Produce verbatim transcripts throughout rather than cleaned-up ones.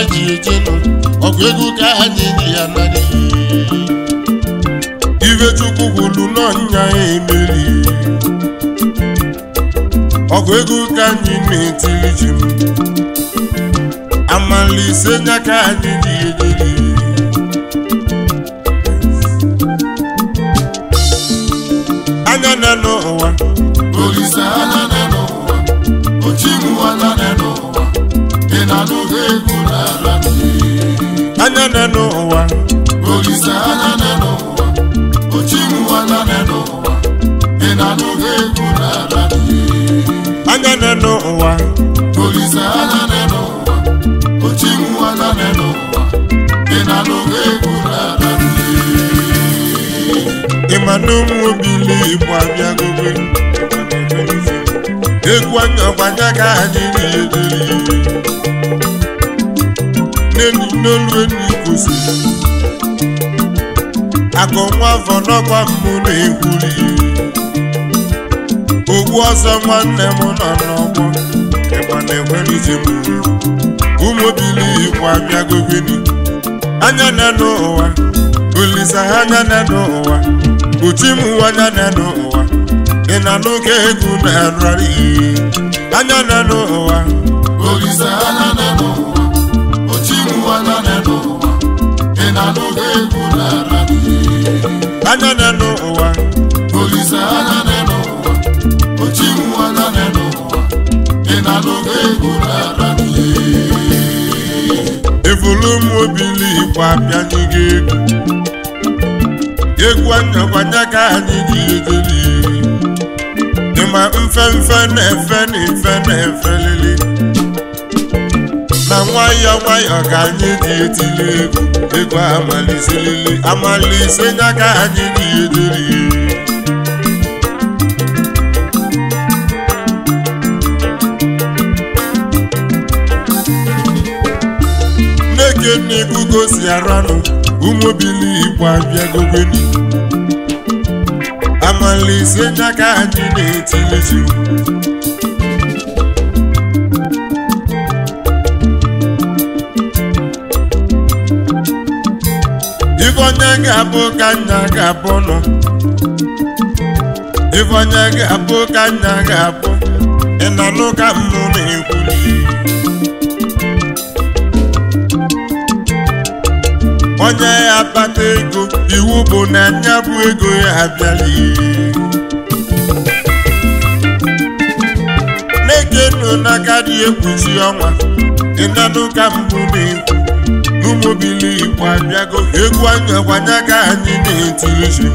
ji ejenu ọgụ ego ka anyị ji ya narị ife Chukwu kwuru n'ọnya emeri ọgụ ego ka anyị na-etiri ji m amalise nya ka anyị ji ejeri anya na n'ụwa Olisa anya na n'ụwa ochimu anya na n'ụwa ị na-anụghị egwu n'ala anya na n'ụwa Olisa anya na n'ụwa ochimu anya na n'ụwa ị na-anụghị egwu n'ala anya na n'ụwa Olisa anya na n'ụwa ochimu anya na n'ụwa ị na-anụghị egwu n'ala ịmanụmụ obili Igbo abịagobe egwu anya ọgbanya ka anyị na-ederi n'enyi n'olu enyi kwụsịrị akụ nwa afọ n'ọkwa mmụ na-ekwuri ogbu ọsọ nwanne m nọ n'ọgbọ ịgba na-enwere ije m ụmụ obili Igbo abịagobeni anya na n'ụwa Olisa anya na n'ụwa uchimu anya na n'ụwa ị na n'oge egwu na-ararị anya na n'ụwa Olisa anya na n'ụwa ochimu anya na n'ụwa ị na n'oge egwu na-ararị anya na n'ụwa Olisa anya na n'ụwa ochimu anya na n'ụwa ị na n'oge egwu na-ararị evulu ụmụ obili Igbo abịaghị gị egwu egwu anya ọgbanya ka anyị ji ejeri ịma mfe mfe na-efe na efe na-efe lili na nwayọ nwayọ ka anyị ji etili egwu egwu amaliselili amalise nya ka anyị ji ejeri nneke nnekwu gosi aranụ ụmụ obili Igbo abịagobeni amalise nya ka anyị na-etili ji ife onye ga-abụ ka nna ga-abụ nọ ife onye ga-abụ ka nna ga-abụ ị na nụ ka mmụ na-ekwuli onye ya akpata ego iwu bụ na nya bụ ego ya abịala na-ekenu n'aka dị ekpuchi ọnwa ịnanụ ka mbụ na-ekwu n'ụmụ obili Igbo abịago egwu anya ọgbanya ka anyị na-etiri ji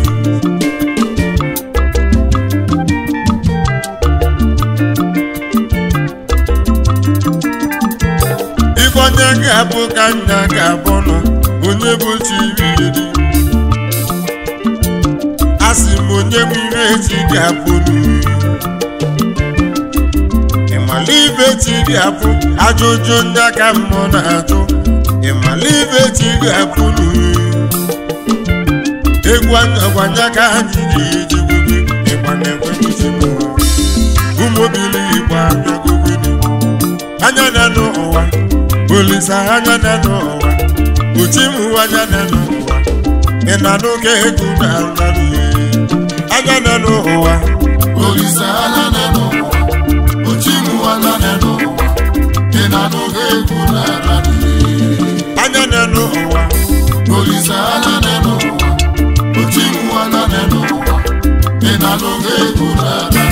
ife onye ga-abụ ka nna ga-abụ nọ onye bụ chiriri asị m onye bụ ire echi ga-abụ n'uri ịmala ibe chi ga-abụ ajụjụ ndị aka mmụọ na-ajụ ịmala ibe chi ga-abụ n'uri egwu anya ọgbanya ka anyị ji eji gwebe ịgba na-ekweghị m ụmụ obili Igbo abịagobeni anya na n'ụwa Olisa anya na n'ụwa uchimu anya na n'ụwa ị na n'oge egwu na-ararị anya na n'ụwa Olisa anya na n'ụwa ochimu anya na n'ụwa ị na n'oge egwu na-ararị anya na n'ụwa Olisa anya na n'ụwa ochimu anya na n'ụwa ị na n'oge egwu na-ararị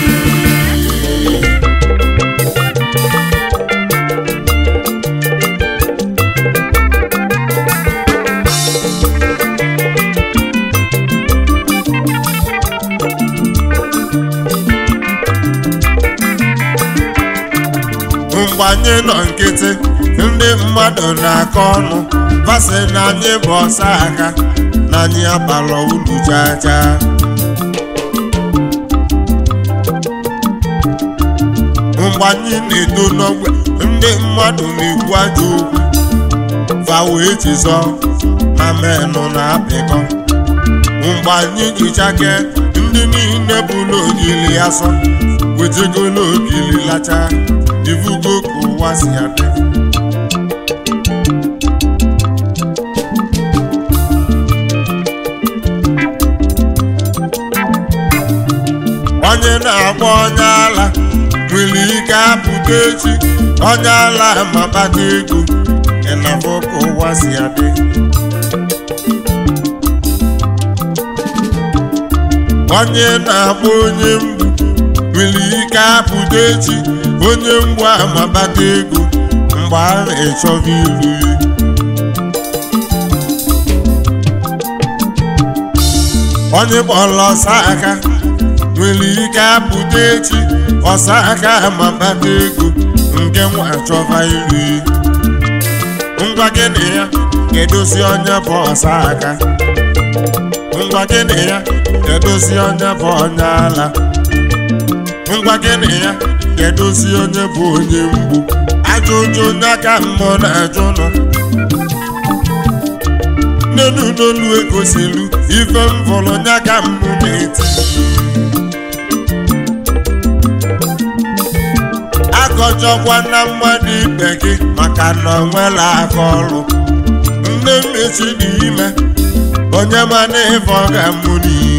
mgbe anyị nọ nkịtị ndị mmadụ na-akọ ọnụ vasị na anyị bụ ọsọ aka na anyị abalọ ulu chacha mgbe anyị na-eto n'ogbe ndị mmadụ na-ekwu ajọ okwu fa wee jizọ ma menụ na-apịkọ mgbe anyị jichake ndị niile bụ n'ogili asọ wetego n'ogili lacha ivugo ka ụwa si adị na-agba onye ala nwere ike apụta echi onye ala ma kpata ego ịnafọ ka ụwa si adị onye na-agba onye mgbu nwere ike apụta echi onye mgbu ama kpata ego mgbe ahụ ịchọba ilu ya onye kpọrọ ọsa aka nwere ike apụta echi ọsa aka ama kpata ego nke nwa achọba ilu ya ngwa gịnị ya kedozi onye bụ ọsa aka ngwa gịnị ya kedozi onye bụ onye ala ngwa gịnị ya kedozi onye bụ onye mgbu ajụjụ n'aka mmụọ na-ajụ nọ n'elu n'olu egosilu ife mvọrọ n'aka mmụ na-eti akọjọkwa na mmadụ ibe gị maka na ọ nwere aka ọrụ nne mmechi dị ime onye mana ife ọ ga-amụ n'iyi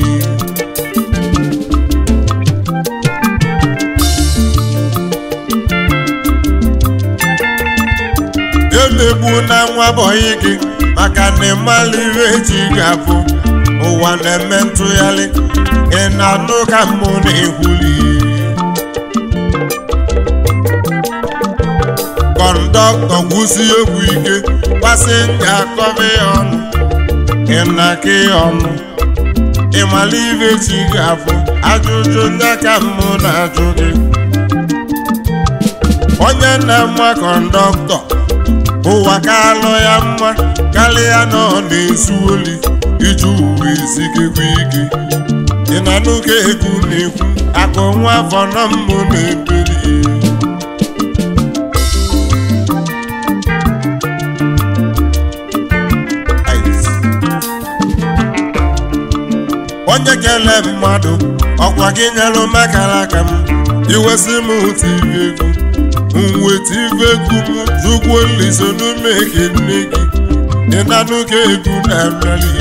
emegbu na nwa bọyị gị maka na ịmala ire echi ga-abụ ụwa na-eme ntụgharị ị na-anụ ka mmụ na-ekwuli kọndọktọ gwụsi egwu ike pasenja akọba ya ọnụ ị na-aka ya ọnụ ịmala ire echi ga-abụ ajụjụ ndị aka mmụ na-ajụ gị onye na-ama kọndọktọ ụwa ka alụ ya mma karịa na ọ na-ezu oli iji uwe ezigekwa ike ị na n'oge egwu na-ekwu akụ nwa afọ na mbụ na-ebeli onye kele mmadụ ọkwa gị nyelụ makara aka m iwesị m otu ibe egwu nweta ibe egwu m zụgwo nliso n'ume eke nne gị ị na n'oge egwu na-emeli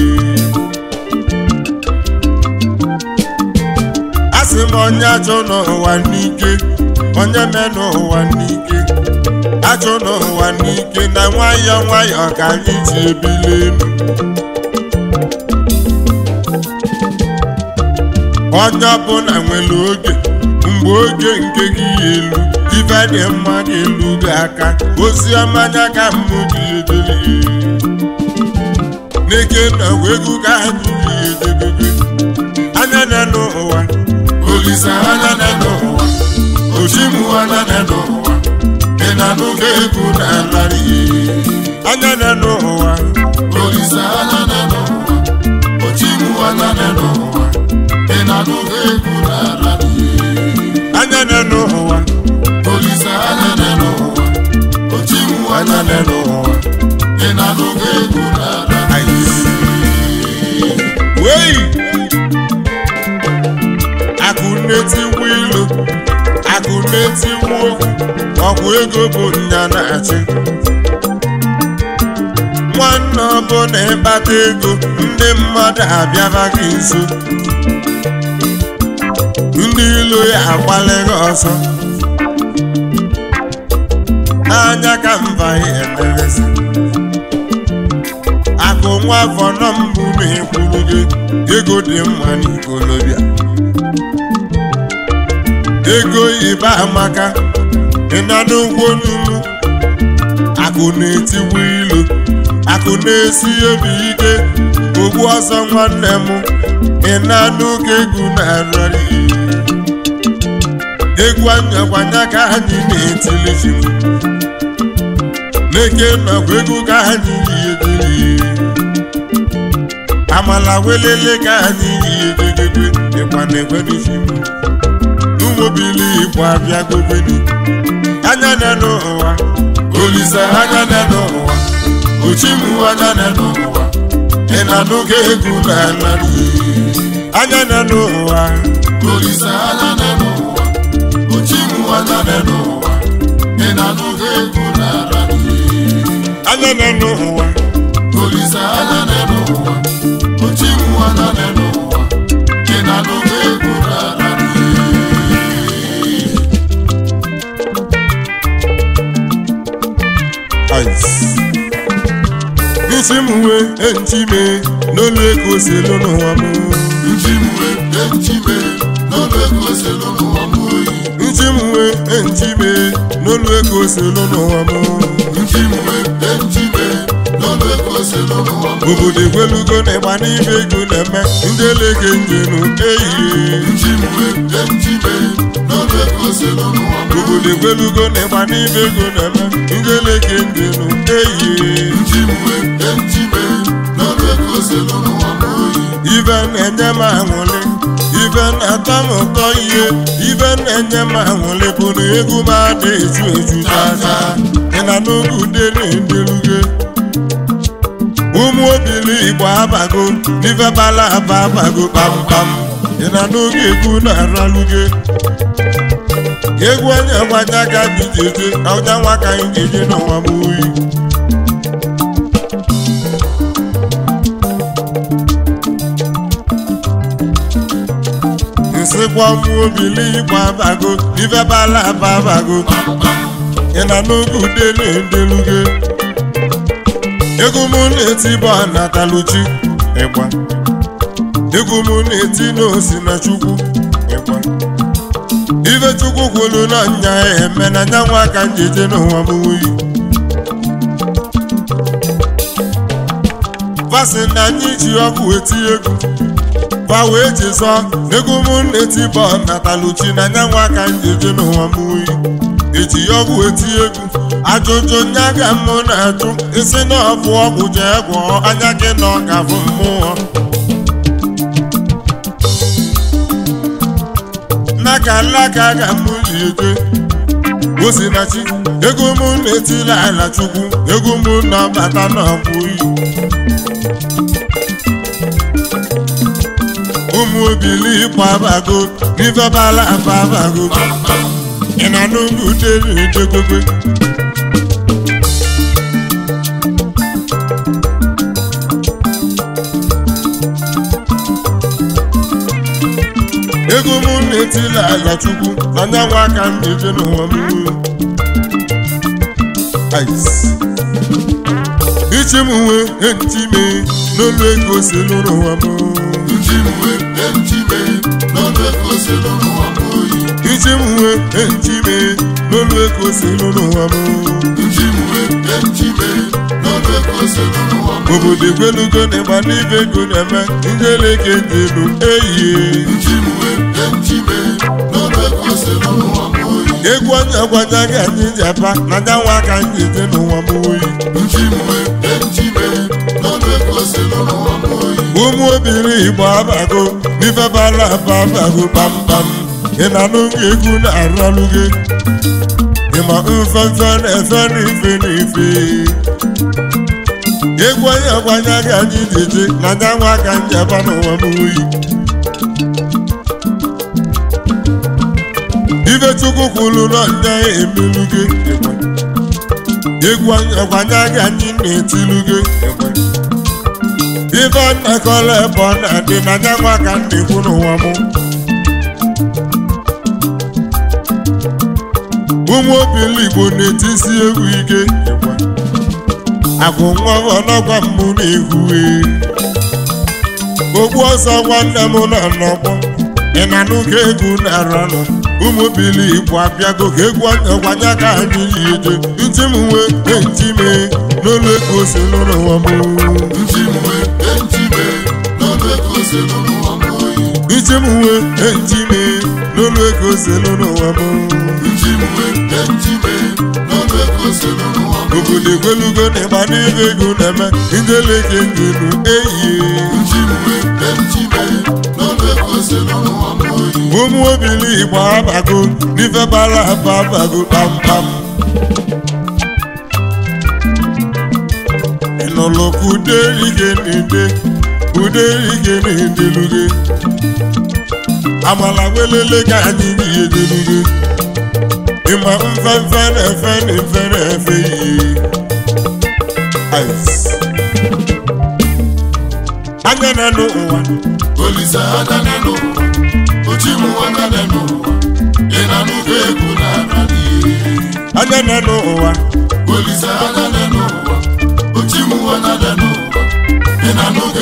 asị m onye ajọ n'ụwa n'ike onye me n'ụwa n'ike ajọ n'ụwa n'ike na nwayọọ nwayọọ ka anyị ji ebili elu onye ọbụla nwere oge mgbe oge nke gị elu ife dị mma ga-elu gị aka ozi ọma anya ka mmụ gị edele n'eke na egwu ka anyị gị edebebe anya na n'ụwa olisa anya na n'ụwa ochimu anya na n'ụwa ị na n'oge egwu na alarị anya na n'ụwa olisa anya na n'ụwa ochimu anya na n'ụwa ị na n'oge egwu na alarị anya na n'ụwa olisa anya na n'ụwa ochimu anya na n'ụwa ị na n'oge egwu na alarị wei akụ na-etiwu ilu akụ na-etiwu okwu ọgwụ ego bụ nya na-achị nwanne ọbụla ịkpata ego ndị mmadụ abịaba gị nso ndị ilu ya agbalịghị ọsọ n'anya ka mba ya emerezi akụ nwa afọ nọ mbụ na-ekwuru gị ego dị mma n'ikolobịa ego ibe amaka ịna n'ugwo n'ugwu akụ na-etiwu ilu akụ na-esi obi ike ogbu ọsọ nwanne m ịna n'oge egwu na-arịrị egwu anyakwanya ka anyị na-etili ji n'eke nakwa egwu ka anyị yi amala welele ka anyị yi edegede ịkwa na-ekwenisi n'ụmụbili igbo abịa gobeni anya na n'ụwa olisa anya na n'ụwa ochimu anya na n'ụwa ị na n'oge egwu na alarị anya na n'ụwa olisa anya na n'ụwa ochimu anya na n'ụwa ị na n'oge egwu na alarị anya na n'ụwa olisa anya na n'ụwa ochimu anya na n'ụwa ị na n'oge egwu na alarị nchimwe enchime n'olu ego selu n'ụwa m nchimwe enchime n'olu ego selu n'ụwa m nchimwe enchime n'olu ego selu n'ụwa m nchimwe enchime n'olu ego selu n'ụwa m obodo egwelugo na ịgba n'ibe ego na-eme ndị elege njenu ehihie nchimwe enchime n'olu ego selu n'ụwa m obodo egwelugo na ịgba n'ibe ego na-eme ndị elege njenu ehihie nchimwe enchime n'olu ego selu n'ụwa m ibe na-enye m aṅụrị ibe na-atọ m ụtọ ihe ibe na-enye m aṅụrị bụ na egwu m adị eju eju chacha ị na n'oge ude na-endeluge ụmụ obili Igbo abago n'ife bala aba abago kpamkpam ị na n'oge egwu na-araluge egwu onye gwaja ga bijeje ọja nwa ka anyị ga-eje n'ụwa m oyi nsịkwa ụmụ obili Igbo abago n'ife bala aba abago ị na n'oge ude na-endeluge egwu m na-eti bụ Nataluchi ịgba egwu m na-eti n'osi na Chukwu ịgba ife Chukwu kwuru na nya eme na nya nwa ka njeje n'ụwa m wuyi vasị na anyị ji ọkụ eti egwu va wee jizọ egwu m na-eti bụ Nataluchi na nya nwa ka njeje n'ụwa m wuyi eji ọgwụ eti egwu ajụjụ nya ga mụ na-ajụ isi na ọbụ ọgwụ jee gwọọ anya gị na ọ ga-abụ mmụọ n'aka alaka ga mụ ji eje Osinachi egwu mụ na-etila ala Chukwu egwu mụ na-abata n'ọgwụ iyi ụmụ obili Igbo abago n'ife bala aba abago ị na n'oge ude na-ejegobe ego m na-etila ala Chukwu na nya nwa aka m na-eje n'ụwa m ichi m nwe enchime n'olu ego selu n'ụwa m nchimwe enchime n'olu ego selu n'ụwa m ichi m nwe enchime n'olu ego selu n'ụwa m nchimwe enchime n'olu ego selu n'ụwa m obodo egwelugo na ịgba n'ibe ego na-eme ndị eleke njelu ehihie nchimwe enchime n'olu ego selu n'ụwa m egwu onye gwaja gị anyị ji apa na nya nwa ka anyị je n'ụwa m oyi nchimwe enchime n'olu ego selu n'ụwa m ụmụ obiri Igbo abago n'ife bala aba abago kpamkpam ị na n'oge egwu na-araluge ịma mfefe na-efe n'ife n'ife egwu onye gwanya gị anyị jeje na nya nwa ka njeba n'ụwa m oyi ife Chukwu kwuru na nya emeluge egwu onye gwanya gị anyị na-etiluge ife nnakọla ebe ọ na-adị na nya nwa ka m na-ekwu n'ụwa m ụmụ obili Igbo na-etisi egwu ike agụ nwa ọnọgwa mbụ na-ehue ogbu ọsọ nwanne m nọ n'ọgbọ ị na n'oge egwu na-aranụ ụmụ obili Igbo abịago ka egwu ọgwanya ka anyị yi eje ntị m nwe enchime n'olu ego selu n'ụwa m nchimwe enchime n'olu ego selu n'ụwa m ichi m nwe enchime n'olu ego selu n'ụwa m nchimwe enchime n'olu ego selu n'ụwa m obodo egwelugo na ịgba n'ibe ego na-eme ndị eleke njelu ehihie nchimwe enchime n'olu ego selu n'ụwa m ụmụ obili Igbo abago n'ife bala aba abago kpamkpam ị nụlụ ka ude ike na-ede ude ike na-edeluge amala welele ka anyị ji edeluge ịma mfefe na-efe na efe na-efe ihe anya na n'ụwa Olisa adane n'ụwa ochimu adane n'ụwa ị na n'ụwa egwu na-ara n'ihe anya na n'ụwa Olisa adane n'ụwa ochimu adane n'ụwa na n'oge